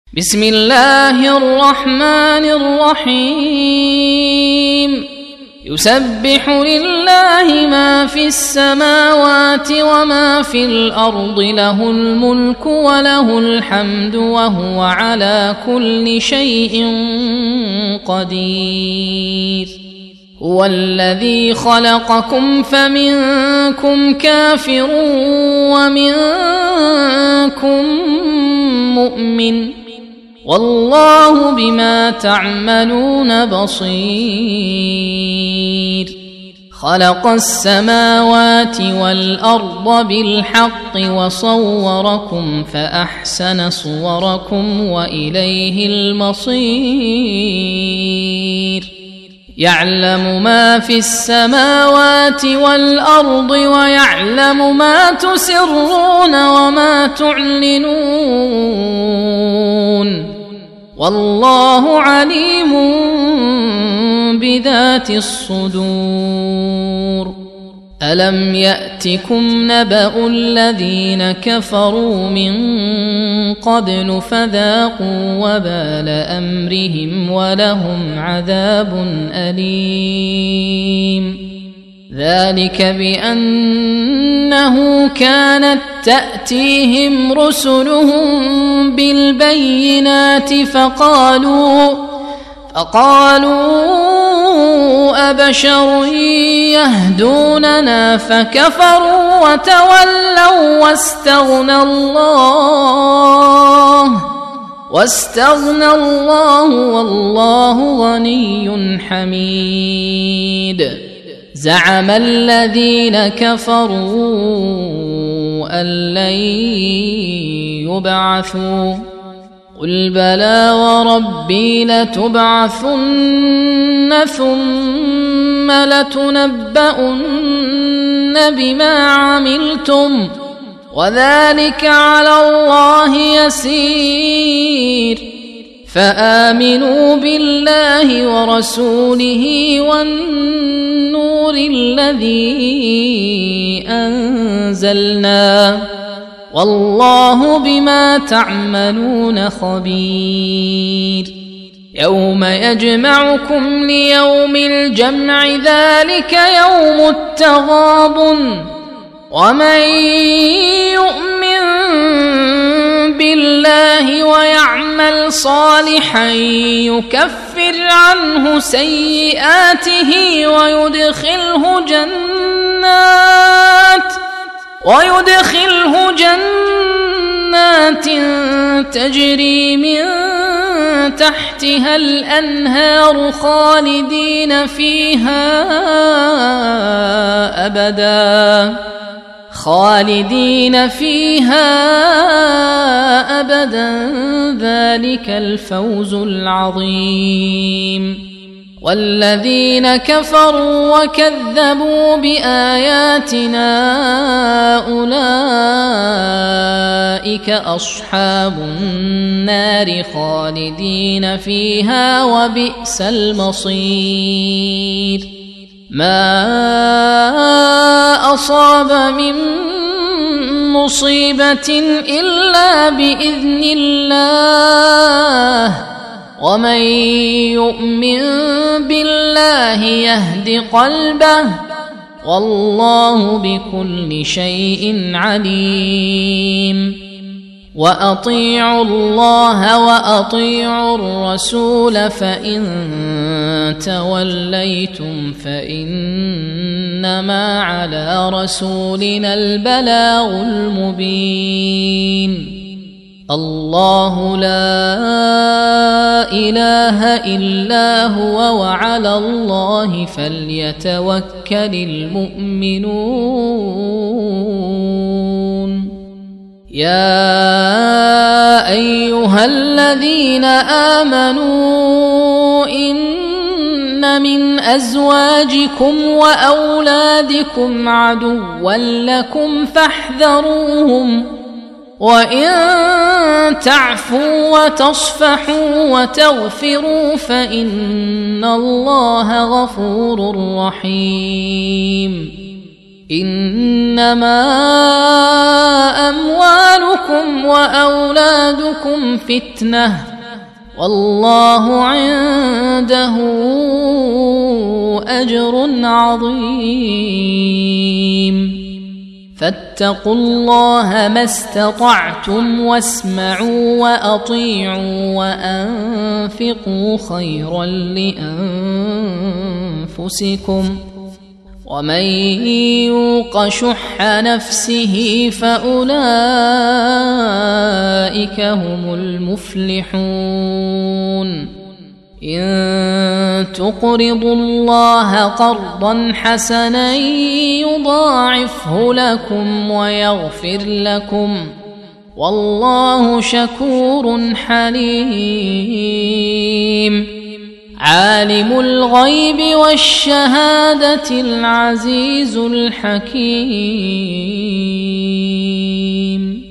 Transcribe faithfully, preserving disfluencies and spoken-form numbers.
بسم الله الرحمن الرحيم يسبح لله ما في السماوات وما في الأرض له الملك وله الحمد وهو على كل شيء قدير هو الذي خلقكم فمنكم كافر ومنكم مؤمن والله بما تعملون بصير خلق السماوات والأرض بالحق وصوركم فأحسن صوركم وإليه المصير يعلم ما في السماوات والأرض ويعلم ما تسرون وما تعلنون والله عليم بذات الصدور ألم يأتكم نبأ الذين كفروا من قبل فذاقوا وبال أمرهم ولهم عذاب أليم ذلك بأنه كانت تأتيهم رسلهم بالبينات فقالوا فقالوا أبشر يهدوننا فكفروا وتولوا واستغنى الله واستغنى الله والله غني حميد زعم الذين كفروا أن لن يبعثوا قل بلى وربي لتبعثن ثم لتنبؤن بما عملتم وذلك على الله يسير فآمنوا بالله ورسوله والنور الذي أنزلنا والله بما تعملون خبير يوم يجمعكم ليوم الجمع ذلك يوم التغابن ومن يؤمن بالله ويعمل صالحا يكفر عنه سيئاته ويدخله جنات ويدخله جنات تجري من تحتها الأنهار خالدين فيها أبدا خالدين فيها أبدا ذلك الفوز العظيم والذين كفروا وكذبوا بآياتنا أولئك أصحاب النار خالدين فيها وبئس المصير ما أصاب من مصيبة إلا بإذن الله ومن يؤمن بالله يهد قلبه والله بكل شيء عليم وأطيعوا الله وأطيعوا الرسول فإن توليتم فإنما على رسولنا البلاغ المبين الله لا إله إلا هو وعلى الله فليتوكل المؤمنون يا أيها الذين آمنوا إن من أزواجكم وأولادكم عدوا لكم فاحذروهم وإن تعفوا وتصفحوا وتغفروا فإن الله غفور رحيم إنما أموالكم وأولادكم فتنة والله عنده أجر عظيم فاتقوا الله ما استطعتم واسمعوا وأطيعوا وأنفقوا خيرا لأنفسكم ومن يوق شح نفسه فأولئك هم المفلحون إن تقرضوا الله قرضا حسنا يضاعفه لكم ويغفر لكم والله شكور حليم عالم الغيب والشهادة العزيز الحكيم.